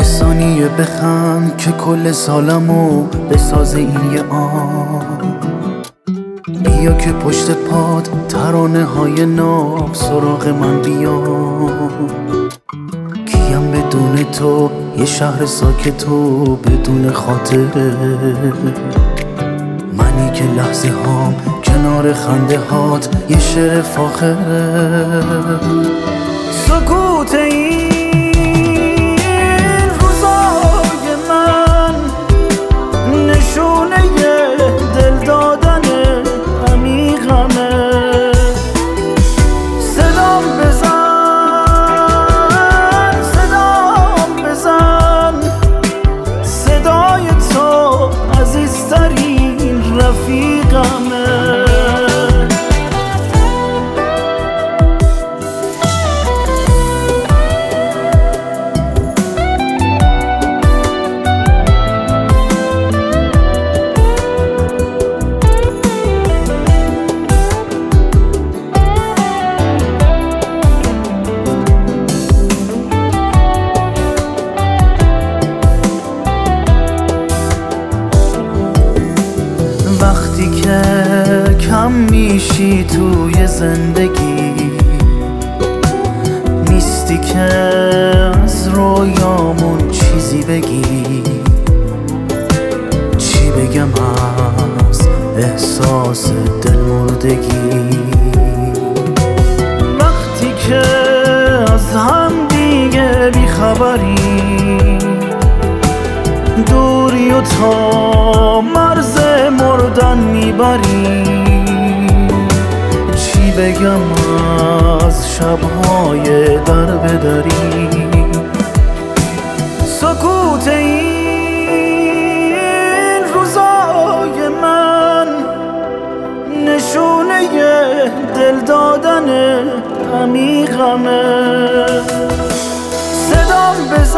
یه ثانیه بخند که کل سالمو بسازه این یه آن. بیا که پشت پات ترانه های ناب سراغ من بیان. کیم بدون تو یه شهر ساکت و بدون خاطره، منی که لحظه هام کنار خنده هات یه شعر فاخره. سکوت این روزای من نشونه دل دادن عمیقمه. صدام بزن صدای تو عزیزترین رفیقمه. وقتی که کم میشی توی زندگی، نیستی که از رویامون چیزی بگی. چی بگم از احساس دلمردگی؟ وقتی که از هم دیگه بیخبری، دوری و تا مرز مردن میبری. چی بگم از شبهای در بدری؟ سکوت این روزای من نشونه دل دادن عمیقمه. صدام